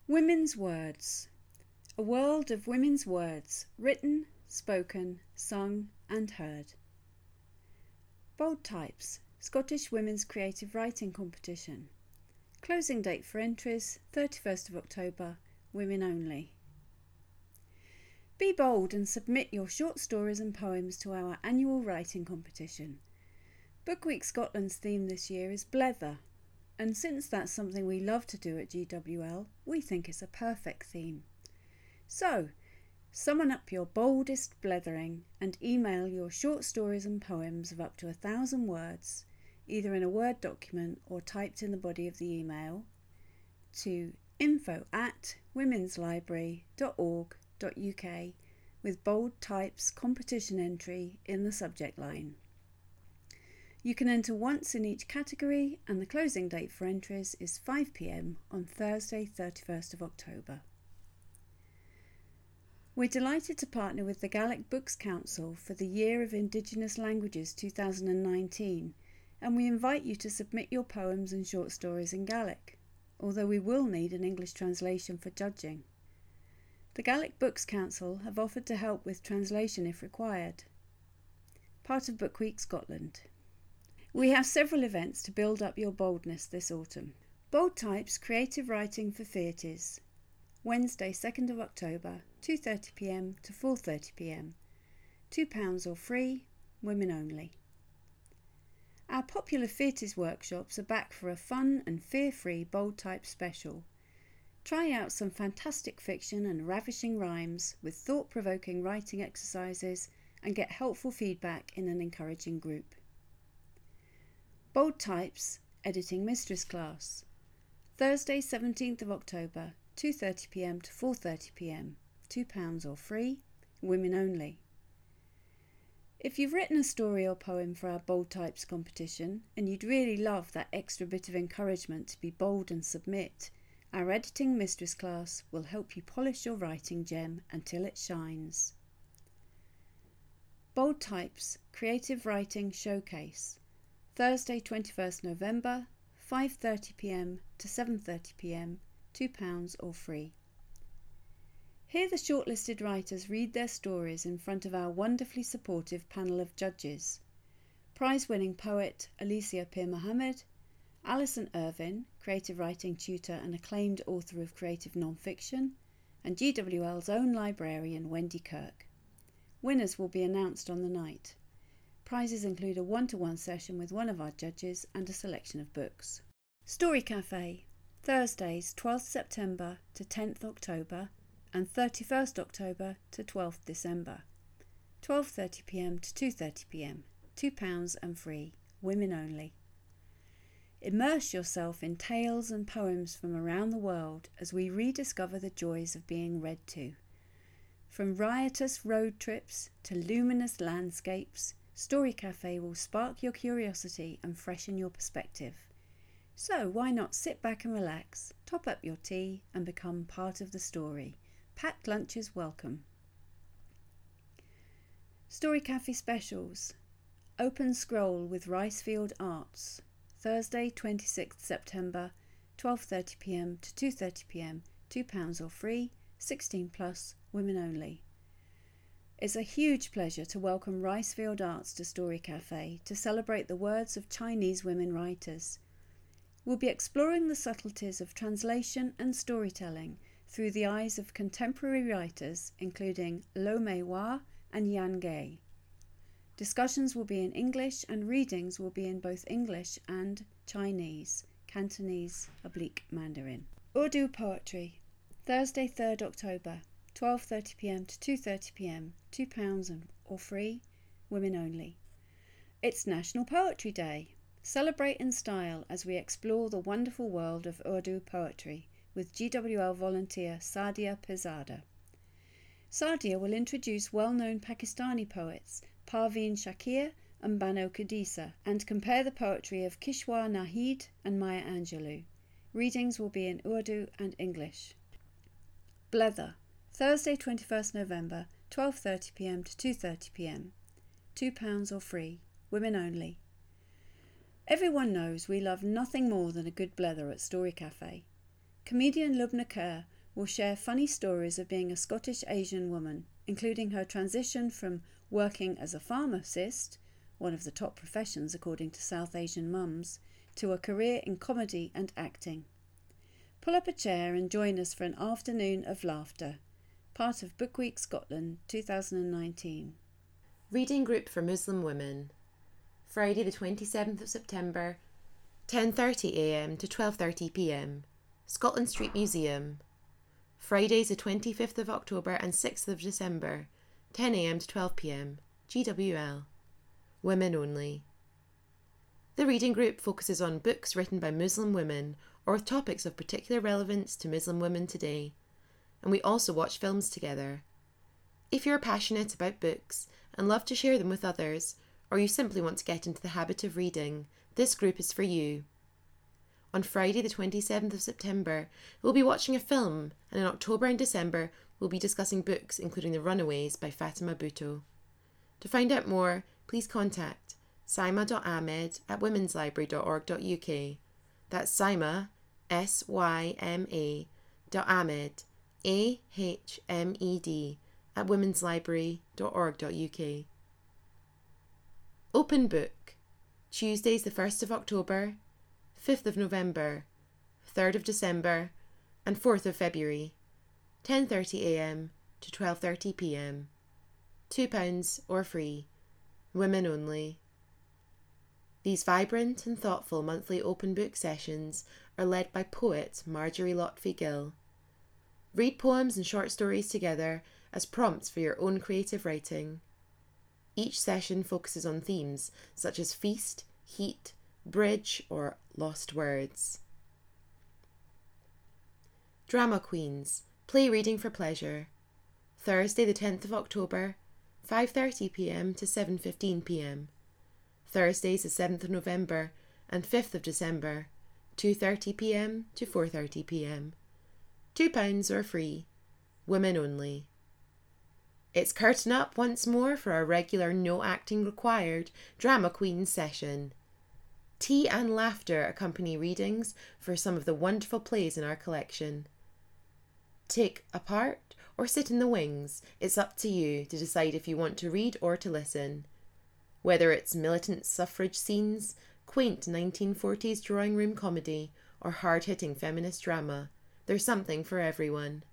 Women's Words. A world of women's words, written, spoken, sung and heard. Bold Types, Scottish Women's Creative Writing Competition. Closing date for entries, 31st of October, women only. Be bold and submit your short stories and poems to our annual writing competition. Book Week Scotland's theme this year is Blether, and since that's something we love to do at GWL, we think it's a perfect theme. So, summon up your boldest blethering and email your short stories and poems of up to 1,000 words, either in a Word document or typed in the body of the email, to info@womenslibrary.org.uk with Bold Types competition entry in the subject line. You can enter once in each category, and the closing date for entries is 5 p.m. on Thursday, 31st of October. We're delighted to partner with the Gaelic Books Council for the Year of Indigenous Languages 2019, and we invite you to submit your poems and short stories in Gaelic, although we will need an English translation for judging. The Gaelic Books Council have offered to help with translation if required. Part of Book Week Scotland. We have several events to build up your boldness this autumn. Bold Types Creative Writing for Theatres. Wednesday, 2nd of October, 2:30 p.m. to 4:30 p.m. £2 or free, women only. Our popular theatres workshops are back for a fun and fear-free Bold Type special. Try out some fantastic fiction and ravishing rhymes with thought-provoking writing exercises and get helpful feedback in an encouraging group. Bold Types Editing Mistress Class. Thursday, 17th of October, 2:30 p.m. to 4:30 p.m. £2 or free, women only. If you've written a story or poem for our Bold Types competition and you'd really love that extra bit of encouragement to be bold and submit, our Editing Mistress class will help you polish your writing gem until it shines. Bold Types Creative Writing Showcase. Thursday, 21st November, 5:30 p.m. to 7:30 p.m. £2 or free. Hear the shortlisted writers read their stories in front of our wonderfully supportive panel of judges. Prize-winning poet Alicia Pir Mohammed, Alison Irvin, creative writing tutor and acclaimed author of creative non-fiction, and GWL's own librarian Wendy Kirk. Winners will be announced on the night. Prizes include a one-to-one session with one of our judges and a selection of books. Story Cafe, Thursdays 12th September to 10th October and 31st October to 12th December. 12:30 p.m. to 2:30 p.m. £2 and free, women only. Immerse yourself in tales and poems from around the world as we rediscover the joys of being read to. From riotous road trips to luminous landscapes, Story Cafe will spark your curiosity and freshen your perspective. So why not sit back and relax, top up your tea and become part of the story. Packed lunches welcome. Story Cafe Specials. Open Scroll with Ricefield Arts. Thursday, 26th September, 12:30 p.m. to 2:30 p.m. £2 or free, 16 plus, women only. It's a huge pleasure to welcome Ricefield Arts to Story Cafe to celebrate the words of Chinese women writers. We'll be exploring the subtleties of translation and storytelling through the eyes of contemporary writers including Lo Mei Hua and Yan Gei. Discussions will be in English and readings will be in both English and Chinese, Cantonese / Mandarin. Urdu Poetry. Thursday, 3rd October, 12:30 p.m. to 2:30 p.m. £2 or free, women only. It's National Poetry Day. Celebrate in style as we explore the wonderful world of Urdu poetry with GWL volunteer Sadia Pirzada. Sadia will introduce well-known Pakistani poets Parveen Shakir and Bano Kadisa and compare the poetry of Kishwar Nahid and Maya Angelou. Readings will be in Urdu and English. Blether. Thursday, 21st November, 12:30 p.m. to 2:30 p.m. £2 or free, women only. Everyone knows we love nothing more than a good blether at Story Cafe. Comedian Lubna Kerr will share funny stories of being a Scottish Asian woman, including her transition from working as a pharmacist, one of the top professions according to South Asian mums, to a career in comedy and acting. Pull up a chair and join us for an afternoon of laughter, part of Book Week Scotland 2019. Reading Group for Muslim Women. Friday the 27th of September, 10:30am to 12:30pm, Scotland Street Museum. Fridays the 25th of October and 6th of December, 10am to 12pm, GWL. Women only. The reading group focuses on books written by Muslim women or with topics of particular relevance to Muslim women today, and we also watch films together. If you're passionate about books and love to share them with others, or you simply want to get into the habit of reading, this group is for you. On Friday the 27th of September, we'll be watching a film, and in October and December, we'll be discussing books including The Runaways by Fatima Bhutto. To find out more, please contact saima.ahmed@womenslibrary.org.uk. That's Saima, SYMA.ahmed, AHMED, @womenslibrary.org.uk. Open Book. Tuesdays the 1st of October, 5th of November, 3rd of December and 4th of February, 10:30am to 12:30pm. £2 or free. Women only. These vibrant and thoughtful monthly open book sessions are led by poet Marjorie Lotfy Gill. Read poems and short stories together as prompts for your own creative writing. Each session focuses on themes such as feast, heat, bridge, or lost words. Drama Queens, play reading for pleasure. Thursday the 10th of October, 5:30pm to 7:15pm. Thursdays the 7th of November and 5th of December, 2:30pm to 4:30pm. £2 or free. Women only. It's curtain up once more for our regular no acting required Drama Queens session. Tea and laughter accompany readings for some of the wonderful plays in our collection. Take a part or sit in the wings, it's up to you to decide if you want to read or to listen. Whether it's militant suffrage scenes, quaint 1940s drawing room comedy, or hard-hitting feminist drama, there's something for everyone.